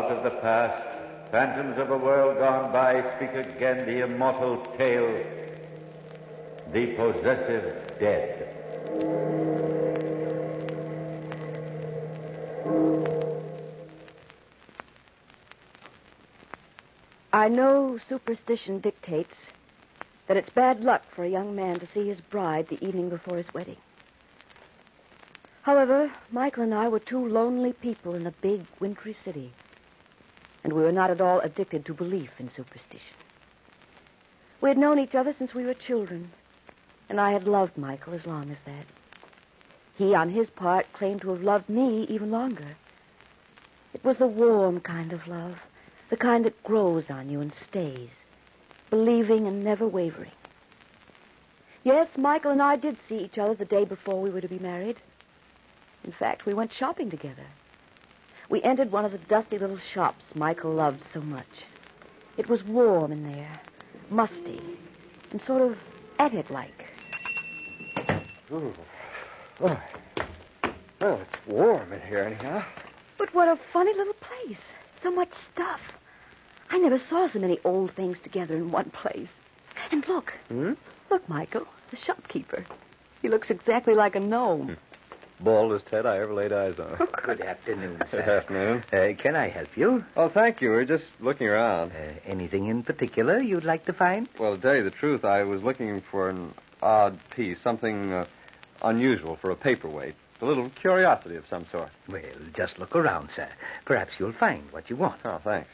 Out of the past, phantoms of a world gone by speak again the immortal tale, the possessive dead. I know superstition dictates that it's bad luck for a young man to see his bride the evening before his wedding. However, Michael and I were two lonely people in a big, wintry city, and we were not at all addicted to belief in superstition. We had known each other since we were children, and I had loved Michael as long as that. He, on his part, claimed to have loved me even longer. It was the warm kind of love, the kind that grows on you and stays, believing and never wavering. Yes, Michael and I did see each other the day before we were to be married. In fact, we went shopping together. We entered one of the dusty little shops Michael loved so much. It was warm in there, musty, and sort of attic-like. Ooh. Oh. Well, it's warm in here anyhow. But what a funny little place. So much stuff. I never saw so many old things together in one place. And look. Look, Michael, the shopkeeper. He looks exactly like a gnome. Baldest head I ever laid eyes on. Good afternoon, sir. Good afternoon. Can I help you? Oh, thank you. We're just looking around. Anything in particular you'd like to find? Well, to tell you the truth, I was looking for an odd piece, something unusual for a paperweight. A little curiosity of some sort. Well, just look around, sir. Perhaps you'll find what you want. Oh, thanks.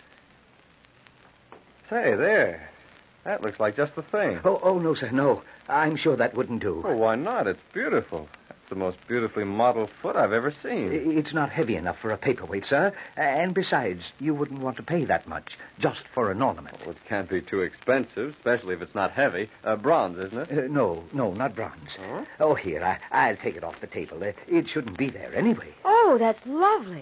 Say, there. That looks like just the thing. Oh, no, sir, no. I'm sure that wouldn't do. Oh, why not? It's beautiful. That's the most beautifully modeled foot I've ever seen. It's not heavy enough for a paperweight, sir. And besides, you wouldn't want to pay that much just for an ornament. Well, it can't be too expensive, especially if it's not heavy. Bronze, isn't it? No, not bronze. Huh? Oh, here, I'll take it off the table. It shouldn't be there anyway. Oh, that's lovely.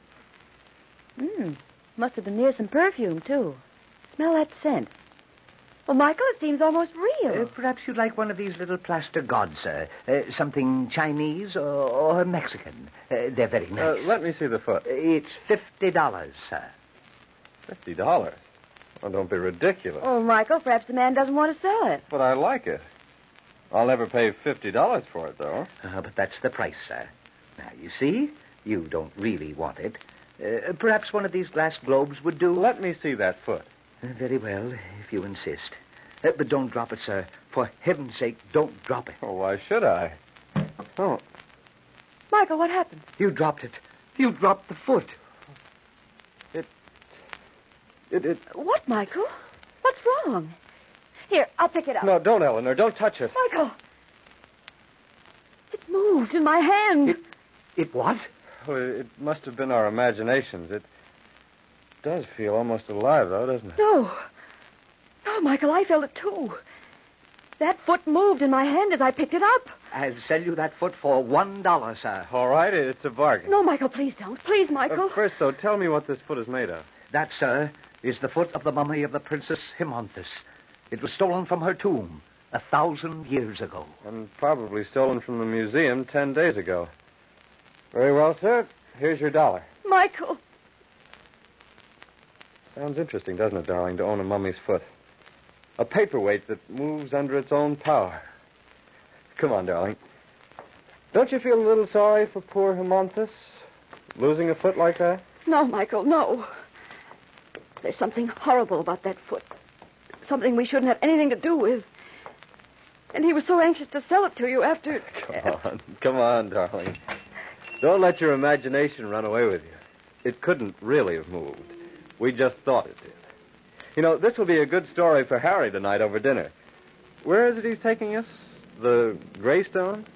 Must have been near some perfume, too. Smell that scent. Well, Michael, it seems almost real. Perhaps you'd like one of these little plaster gods, sir. Something Chinese or Mexican. They're very nice. Let me see the foot. It's $50, sir. $50? Oh, don't be ridiculous. Oh, Michael, perhaps the man doesn't want to sell it. But I like it. I'll never pay $50 for it, though. But that's the price, sir. Now, you see, you don't really want it. Perhaps one of these glass globes would do. Let me see that foot. Very well, if you insist. But don't drop it, sir. For heaven's sake, don't drop it. Oh, why should I? Oh. Michael, what happened? You dropped it. You dropped the foot. It... What, Michael? What's wrong? Here, I'll pick it up. No, don't, Eleanor. Don't touch it. Michael! It moved in my hand. It what? Oh, it must have been our imaginations. It does feel almost alive, though, doesn't it? No, Michael, I felt it, too. That foot moved in my hand as I picked it up. I'll sell you that foot for $1, sir. All right, it's a bargain. No, Michael, please don't. Please, Michael. First, though, tell me what this foot is made of. That, sir, is the foot of the mummy of the Princess Hymonthus. It was stolen from her tomb 1,000 years ago. And probably stolen from the museum 10 days ago. Very well, sir. Here's your $1. Michael. Sounds interesting, doesn't it, darling, to own a mummy's foot? A paperweight that moves under its own power. Come on, darling. Don't you feel a little sorry for poor Hymonthus? Losing a foot like that? No, Michael, no. There's something horrible about that foot. Something we shouldn't have anything to do with. And he was so anxious to sell it to you after... Come on, darling. Don't let your imagination run away with you. It couldn't really have moved. We just thought it did. You know, this will be a good story for Harry tonight over dinner. Where is it he's taking us? The Greystone?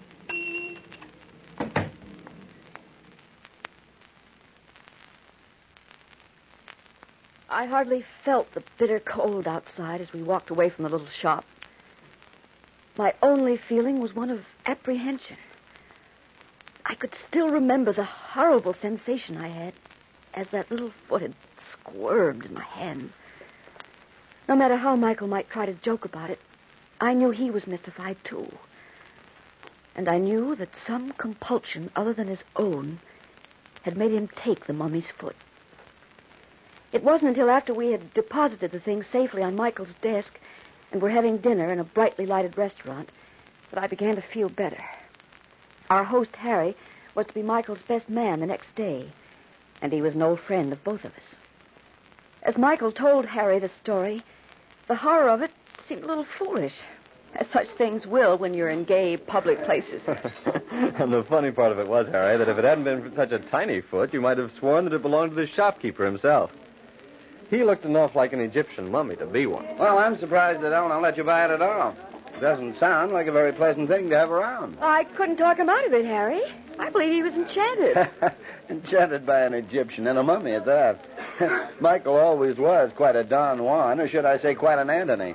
I hardly felt the bitter cold outside as we walked away from the little shop. My only feeling was one of apprehension. I could still remember the horrible sensation I had as that little foot had squirmed in my hand. No matter how Michael might try to joke about it, I knew he was mystified, too. And I knew that some compulsion other than his own had made him take the mummy's foot. It wasn't until after we had deposited the things safely on Michael's desk and were having dinner in a brightly lighted restaurant that I began to feel better. Our host, Harry, was to be Michael's best man the next day, and he was an old friend of both of us. As Michael told Harry the story, the horror of it seemed a little foolish, as such things will when you're in gay public places. And the funny part of it was, Harry, that if it hadn't been for such a tiny foot, you might have sworn that it belonged to the shopkeeper himself. He looked enough like an Egyptian mummy to be one. Well, I'm surprised that Eleanor let you buy it at all. It doesn't sound like a very pleasant thing to have around. I couldn't talk him out of it, Harry. I believe he was enchanted. Enchanted by an Egyptian and a mummy at that. Michael always was quite a Don Juan, or should I say quite an Antony.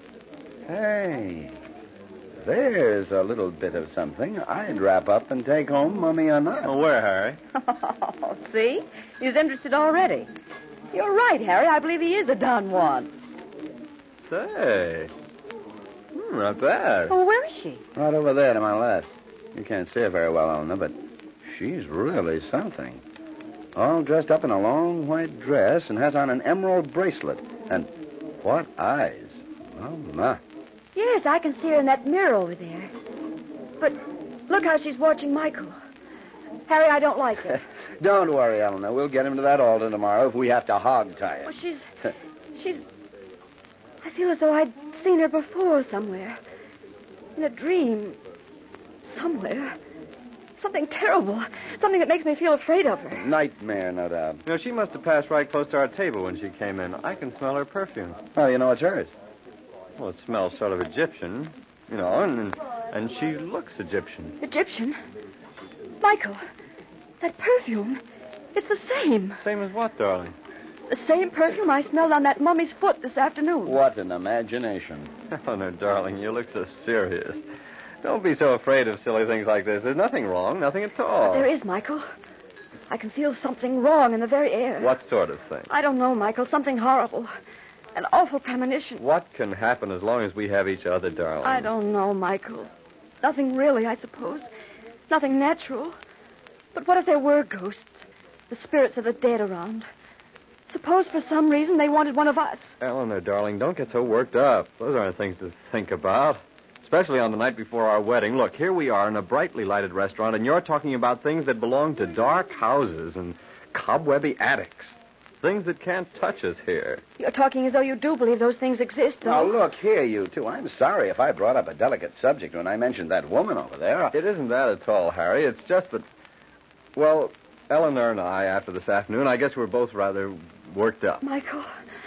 Hey, there's a little bit of something I'd wrap up and take home, mummy or not. Oh, where, Harry? Oh, see? He's interested already. You're right, Harry. I believe he is a Don Juan. Say, not bad. Oh, where is she? Right over there to my left. You can't see her very well, Eleanor, but she's really something. All dressed up in a long white dress and has on an emerald bracelet. And what eyes. Oh, my. Yes, I can see her in that mirror over there. But look how she's watching Michael. Harry, I don't like it. Don't worry, Eleanor. We'll get him to that altar tomorrow if we have to hog-tie Well, it. she's... I feel as though I'd seen her before somewhere. In a dream. Somewhere. Something terrible. Something that makes me feel afraid of her. Nightmare, no doubt. You know, she must have passed right close to our table when she came in. I can smell her perfume. Oh, you know it's hers. Well, it smells sort of Egyptian, you know, and she looks Egyptian. Egyptian? Michael, that perfume, it's the same. Same as what, darling? The same perfume I smelled on that mummy's foot this afternoon. What an imagination. Eleanor, darling, you look so serious. Don't be so afraid of silly things like this. There's nothing wrong, nothing at all. But there is, Michael. I can feel something wrong in the very air. What sort of thing? I don't know, Michael. Something horrible. An awful premonition. What can happen as long as we have each other, darling? I don't know, Michael. Nothing really, I suppose. Nothing natural. But what if there were ghosts? The spirits of the dead around. Suppose for some reason they wanted one of us. Eleanor, darling, don't get so worked up. Those aren't things to think about. Especially on the night before our wedding. Look, here we are in a brightly lighted restaurant, and you're talking about things that belong to dark houses and cobwebby attics. Things that can't touch us here. You're talking as though you do believe those things exist, though. Now, look here, you two. I'm sorry if I brought up a delicate subject when I mentioned that woman over there. It isn't that at all, Harry. It's just that, well, Eleanor and I, after this afternoon, I guess we're both rather worked up. Michael,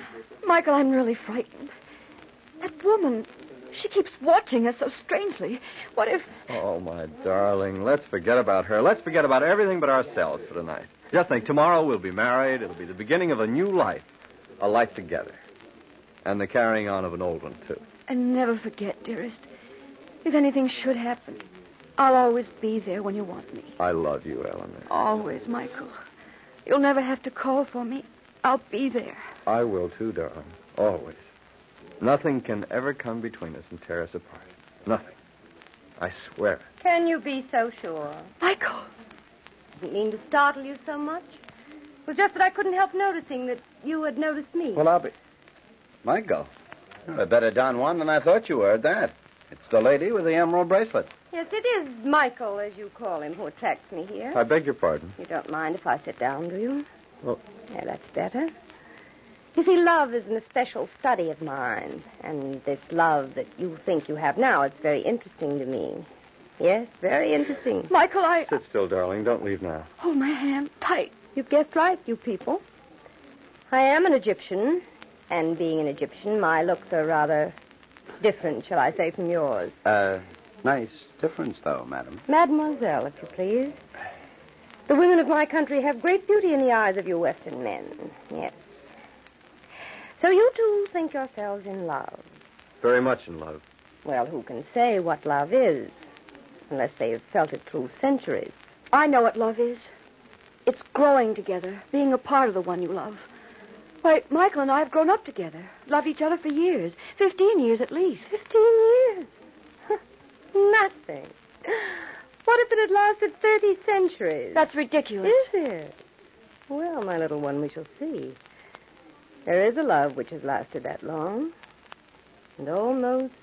I'm really frightened. That woman, she keeps watching us so strangely. What if... Oh, my darling, let's forget about her. Let's forget about everything but ourselves for tonight. Just think, tomorrow we'll be married. It'll be the beginning of a new life. A life together. And the carrying on of an old one, too. And never forget, dearest, if anything should happen, I'll always be there when you want me. I love you, Eleanor. Always, Michael. You'll never have to call for me. I'll be there. I will, too, darling. Always. Nothing can ever come between us and tear us apart. Nothing. I swear it. Can you be so sure? Michael! Didn't mean to startle you so much. It was just that I couldn't help noticing that you had noticed me. Well, I'll be... Michael, you're a better Don Juan than I thought you were at that. It's the lady with the emerald bracelet. Yes, it is Michael, as you call him, who attracts me here. I beg your pardon. You don't mind if I sit down, do you? Well... Yeah, that's better. You see, love is an especial study of mine. And this love that you think you have now, it's very interesting to me. Yes, very interesting. Michael, Sit still, darling. Don't leave now. Hold my hand tight. You've guessed right, you people. I am an Egyptian. And being an Egyptian, my looks are rather different, shall I say, from yours. Nice difference, though, madam. Mademoiselle, if you please. The women of my country have great beauty in the eyes of you Western men. Yes. So you two think yourselves in love. Very much in love. Well, who can say what love is, unless they've felt it through centuries? I know what love is. It's growing together, being a part of the one you love. Why, Michael and I have grown up together, loved each other for years, 15 years at least. 15 years? Nothing. What if it had lasted 30 centuries? That's ridiculous. Is it? Well, my little one, we shall see. There is a love which has lasted that long. And almost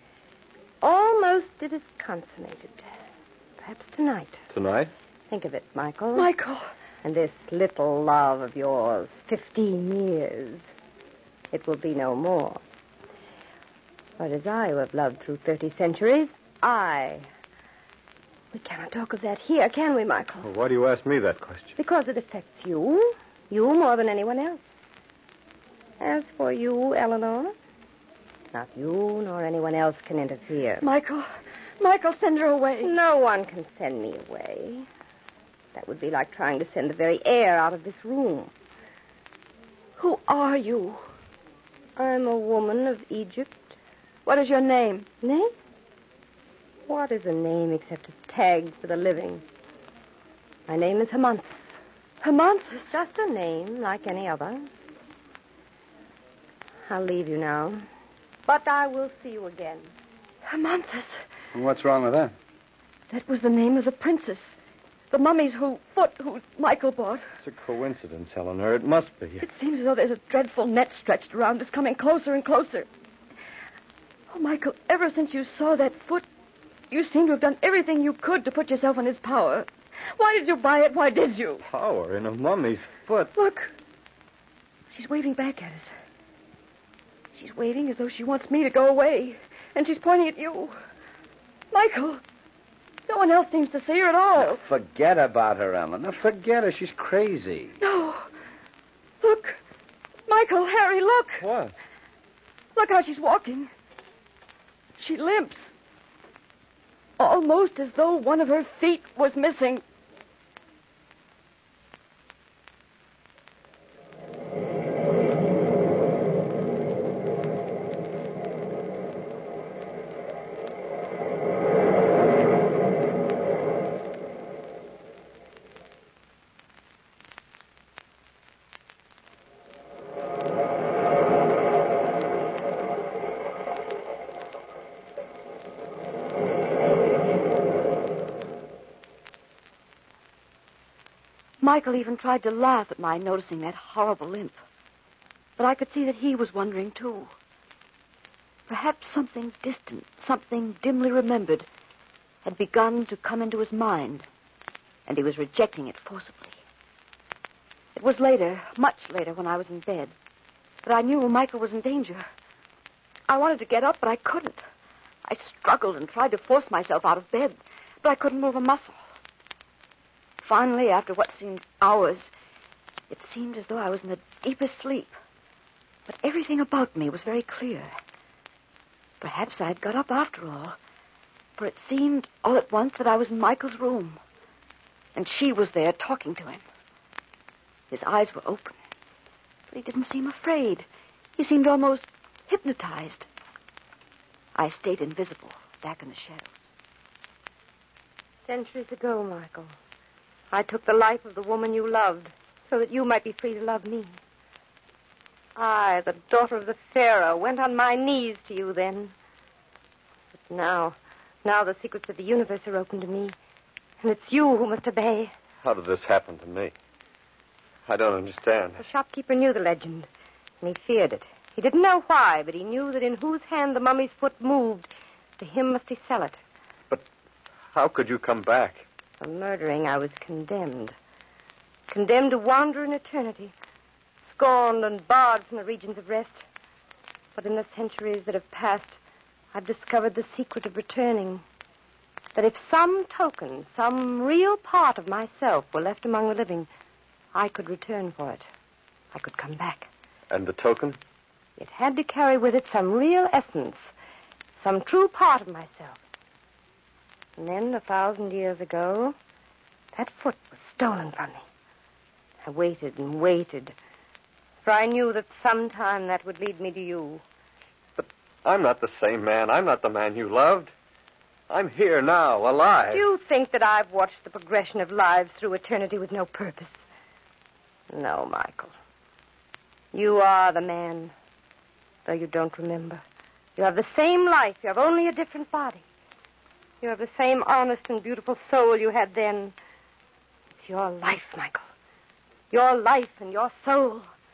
it is consummated. Perhaps tonight. Tonight? Think of it, Michael. Michael. And this little love of yours, 15 years. It will be no more. For it is I who have loved through 30 centuries. I. We cannot talk of that here, can we, Michael? Well, why do you ask me that question? Because it affects you. You more than anyone else. As for you, Eleanor, not you nor anyone else can interfere. Michael, send her away. No one can send me away. That would be like trying to send the very air out of this room. Who are you? I'm a woman of Egypt. What is your name? Name? What is a name except a tag for the living? My name is Hermonthis. Hermonthis? Just a name like any other. I'll leave you now. But I will see you again. Hermonthis. What's wrong with that? That was the name of the princess. The mummy's who Michael bought. It's a coincidence, Eleanor. It must be. It seems as though there's a dreadful net stretched around us, coming closer and closer. Oh, Michael, ever since you saw that foot, you seem to have done everything you could to put yourself in his power. Why did you buy it? Why did you? Power in a mummy's foot. Look. She's waving back at us. She's waving as though she wants me to go away. And she's pointing at you. Michael, no one else seems to see her at all. Forget about her, Eleanor. Forget her. She's crazy. No. Look. Michael, Harry, look. What? Look how she's walking. She limps. Almost as though one of her feet was missing. Michael even tried to laugh at my noticing that horrible limp. But I could see that he was wondering, too. Perhaps something distant, something dimly remembered, had begun to come into his mind, and he was rejecting it forcibly. It was later, much later, when I was in bed, that I knew Michael was in danger. I wanted to get up, but I couldn't. I struggled and tried to force myself out of bed, but I couldn't move a muscle. Finally, after what seemed hours, it seemed as though I was in the deepest sleep. But everything about me was very clear. Perhaps I had got up after all, for it seemed all at once that I was in Michael's room, and she was there talking to him. His eyes were open, but he didn't seem afraid. He seemed almost hypnotized. I stayed invisible, back in the shadows. Centuries ago, Michael, I took the life of the woman you loved so that you might be free to love me. I, the daughter of the Pharaoh, went on my knees to you then. But now the secrets of the universe are open to me, and it's you who must obey. How did this happen to me? I don't understand. The shopkeeper knew the legend, and he feared it. He didn't know why, but he knew that in whose hand the mummy's foot moved, to him must he sell it. But how could you come back? For murdering, I was condemned. Condemned to wander in eternity, scorned and barred from the regions of rest. But in the centuries that have passed, I've discovered the secret of returning. That if some token, some real part of myself were left among the living, I could return for it. I could come back. And the token? It had to carry with it some real essence, some true part of myself. And then, 1,000 years ago, that foot was stolen from me. I waited and waited, for I knew that sometime that would lead me to you. But I'm not the same man. I'm not the man you loved. I'm here now, alive. Do you think that I've watched the progression of lives through eternity with no purpose? No, Michael. You are the man, though you don't remember. You have the same life. You have only a different body. You have the same honest and beautiful soul you had then. It's your life, Michael. Your life and your soul.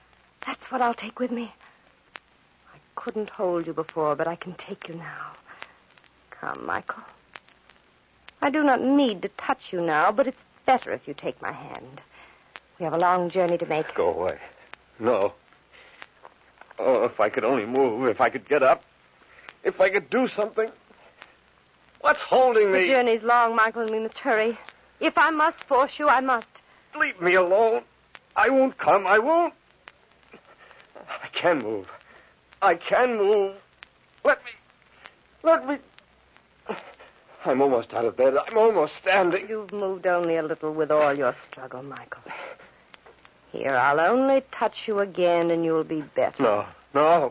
That's what I'll take with me. I couldn't hold you before, but I can take you now. Come, Michael. I do not need to touch you now, but it's better if you take my hand. We have a long journey to make. Go away. No. Oh, if I could only move, if I could get up, if I could do something. What's holding me? The journey's long, Michael, and we must hurry. If I must force you, I must. Leave me alone. I won't come. I won't. I can move. I can move. Let me. I'm almost out of bed. I'm almost standing. You've moved only a little with all your struggle, Michael. Here, I'll only touch you again and you'll be better. No.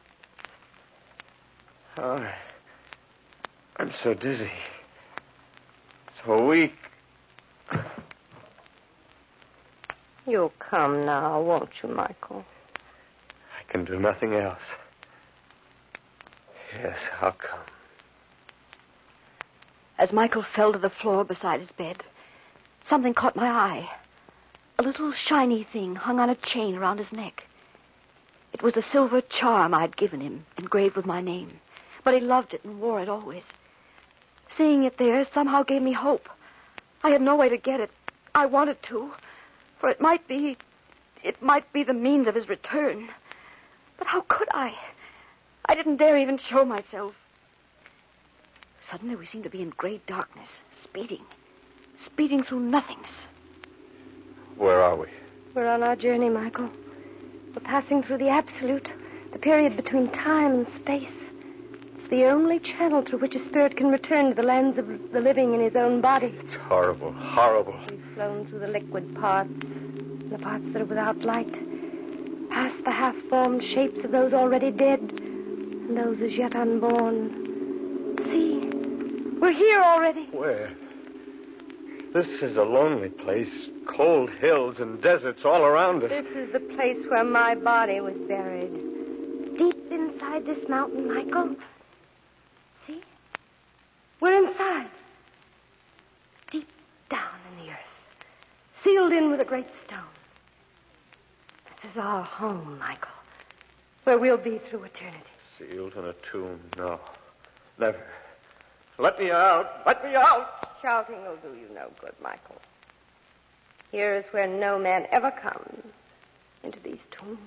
Oh, I'm so dizzy. So weak. You'll come now, won't you, Michael? I can do nothing else. Yes, I'll come. As Michael fell to the floor beside his bed, something caught my eye. A little shiny thing hung on a chain around his neck. It was a silver charm I'd given him, engraved with my name. But he loved it and wore it always. Seeing it there somehow gave me hope. I had no way to get it. I wanted to, for it might be the means of his return. But how could I? I didn't dare even show myself. Suddenly we seemed to be in great darkness, speeding through nothingness. Where are we? We're on our journey, Michael. We're passing through the absolute, the period between time and space. It's the only channel through which a spirit can return to the lands of the living in his own body. It's horrible, horrible. We've flown through the liquid parts, the parts that are without light, past the half-formed shapes of those already dead, and those as yet unborn. See, we're here already. Where? This is a lonely place. Cold hills and deserts all around us. This is the place where my body was buried. Deep inside this mountain, Michael. See? We're inside. Deep down in the earth. Sealed in with a great stone. This is our home, Michael. Where we'll be through eternity. Sealed in a tomb? No. Never. Let me out. Let me out. Shouting will do you no good, Michael. Here is where no man ever comes, into these tombs.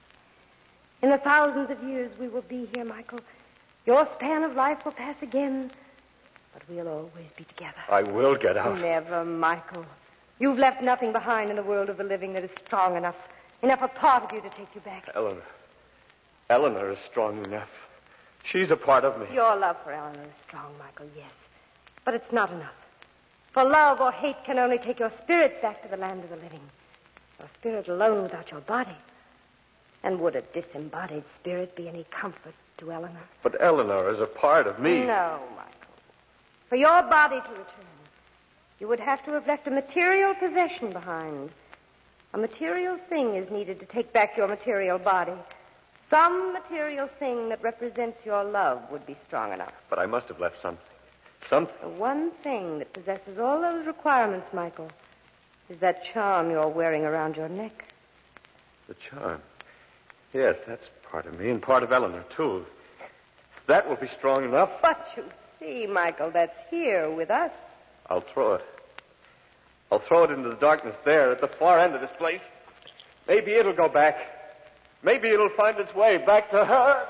In the thousands of years we will be here, Michael. Your span of life will pass again, but we'll always be together. I will get out. Never, Michael. You've left nothing behind in the world of the living that is strong enough a part of you to take you back. Eleanor is strong enough. She's a part of me. Your love for Eleanor is strong, Michael, yes. But it's not enough. For love or hate can only take your spirit back to the land of the living. Your spirit alone without your body. And would a disembodied spirit be any comfort to Eleanor? But Eleanor is a part of me. No, Michael. For your body to return, you would have to have left a material possession behind. A material thing is needed to take back your material body. Some material thing that represents your love would be strong enough. But I must have left something. Something. The one thing that possesses all those requirements, Michael, is that charm you're wearing around your neck. The charm? Yes, that's part of me and part of Eleanor, too. That will be strong enough. But you see, Michael, that's here with us. I'll throw it. I'll throw it into the darkness there at the far end of this place. Maybe it'll go back. Maybe it'll find its way back to her.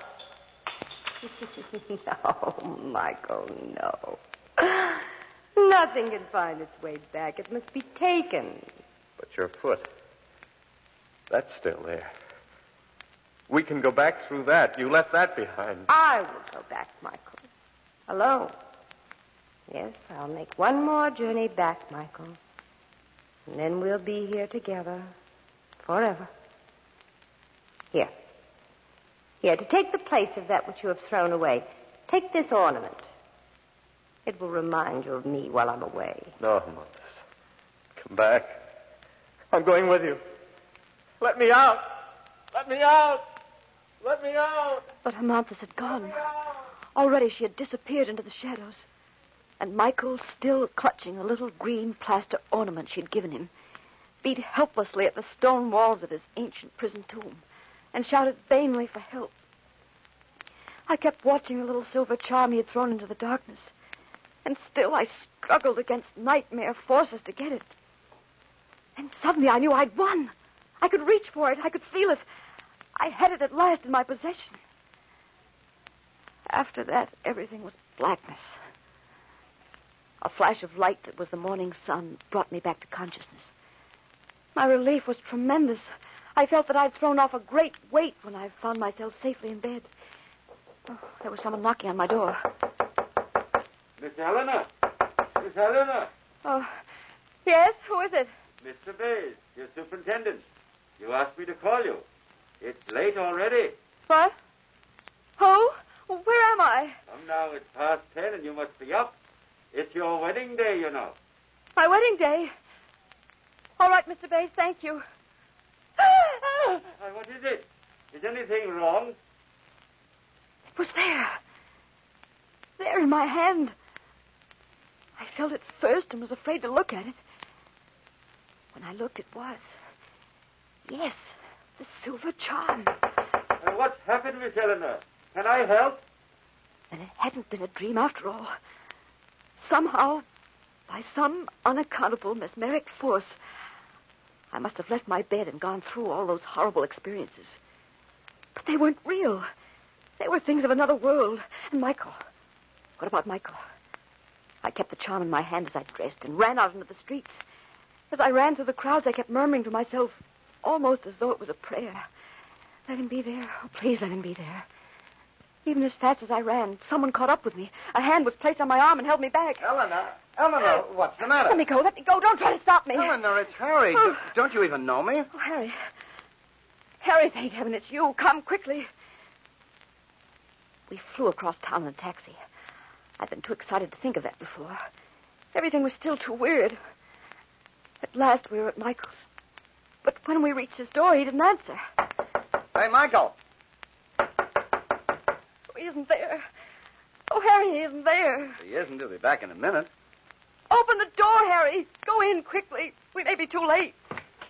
No, Michael, no. Nothing can find its way back. It must be taken. But your foot, that's still there. We can go back through that. You left that behind. I will go back, Michael. Alone. Yes, I'll make one more journey back, Michael. And then we'll be here together forever. Here. Here, to take the place of that which you have thrown away. Take this ornament. It will remind you of me while I'm away. No, Montes. Come back. I'm going with you. Let me out. Let me out. Let me out. But Amanthus had gone. Already she had disappeared into the shadows. And Michael, still clutching the little green plaster ornament she'd given him, beat helplessly at the stone walls of his ancient prison tomb and shouted vainly for help. I kept watching the little silver charm he had thrown into the darkness, and still I struggled against nightmare forces to get it. And suddenly I knew I'd won. I could reach for it. I could feel it. I had it at last in my possession. After that, everything was blackness. A flash of light that was the morning sun brought me back to consciousness. My relief was tremendous. I felt that I'd thrown off a great weight when I found myself safely in bed. Oh, there was someone knocking on my door. Miss Eleanor! Miss Eleanor! Oh, yes? Who is it? Mr. Bays, your superintendent. You asked me to call you. It's late already. What? Who? Where am I? Come now, it's past 10 and you must be up. It's your wedding day, you know. My wedding day? All right, Mr. Bays, thank you. Why, what is it? Is anything wrong? It was there. There in my hand. I felt it first and was afraid to look at it. When I looked, it was. Yes, the silver charm. What's happened, Miss Eleanor? Can I help? Then it hadn't been a dream after all. Somehow, by some unaccountable mesmeric force, I must have left my bed and gone through all those horrible experiences. But they weren't real. They were things of another world. And Michael. What about Michael? I kept the charm in my hand as I dressed and ran out into the streets. As I ran through the crowds, I kept murmuring to myself, almost as though it was a prayer. Let him be there. Oh, please let him be there. Even as fast as I ran, someone caught up with me. A hand was placed on my arm and held me back. Eleanor, what's the matter? Let me go. Let me go. Don't try to stop me. Eleanor, it's Harry. Oh. Don't you even know me? Oh, Harry. Harry, thank heaven it's you. Come quickly. We flew across town in a taxi. I'd been too excited to think of that before. Everything was still too weird. At last, we were at Michael's. But when we reached his door, he didn't answer. Hey, Michael. He isn't there. Oh, Harry, he isn't there. He isn't. He'll be back in a minute. Open the door, Harry. Go in quickly. We may be too late.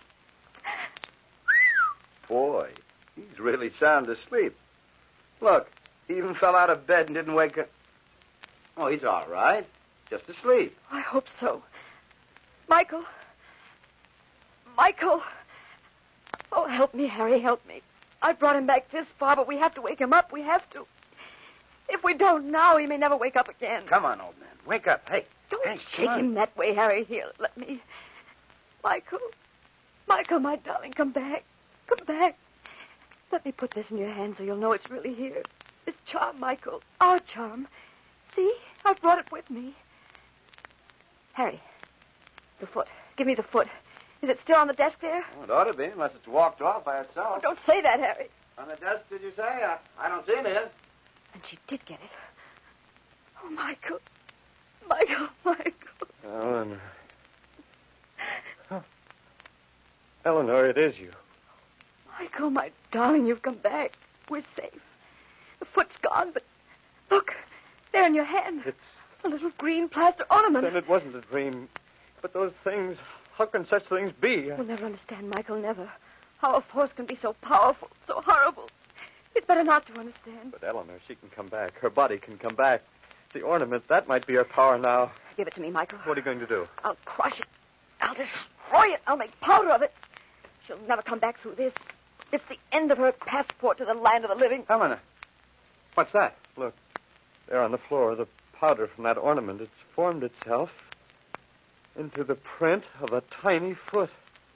Boy, he's really sound asleep. Look, he even fell out of bed and didn't wake up. Oh, he's all right. Just asleep. I hope so. Michael. Michael. Oh, help me, Harry, help me. I brought him back this far, but we have to wake him up. We have to. If we don't now, he may never wake up again. Come on, old man. Wake up. Hey. Don't shake him that way, Harry. Here, let me. Michael. Michael, my darling, come back. Come back. Let me put this in your hand so you'll know it's really here. This charm, Michael. Our charm. See? I brought it with me. Harry. The foot. Give me the foot. Is it still on the desk there? Well, it ought to be, unless it's walked off by itself. Oh, don't say that, Harry. On the desk, did you say? I don't see it here. And she did get it. Oh, Michael. Michael. Eleanor. Oh. Eleanor, it is you. Michael, my darling, you've come back. We're safe. The foot's gone, but look, there in your hand. It's... a little green plaster ornament. Then it wasn't a dream. But those things, how can such things be? We'll never understand, Michael, never. How a force can be so powerful, so horrible. It's better not to understand. But Eleanor, she can come back. Her body can come back. The ornament, that might be her power now. Give it to me, Michael. What are you going to do? I'll crush it. I'll destroy it. I'll make powder of it. She'll never come back through this. It's the end of her passport to the land of the living. Eleanor, what's that? Look, there on the floor, the powder from that ornament. It's formed itself into the print of a tiny foot.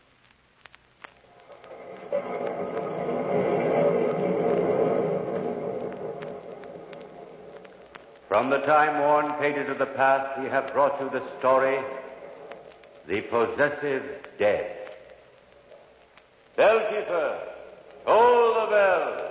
From the time-worn pages of the past, we have brought you the story, The Possessive Dead. Bellkeeper, toll the bell.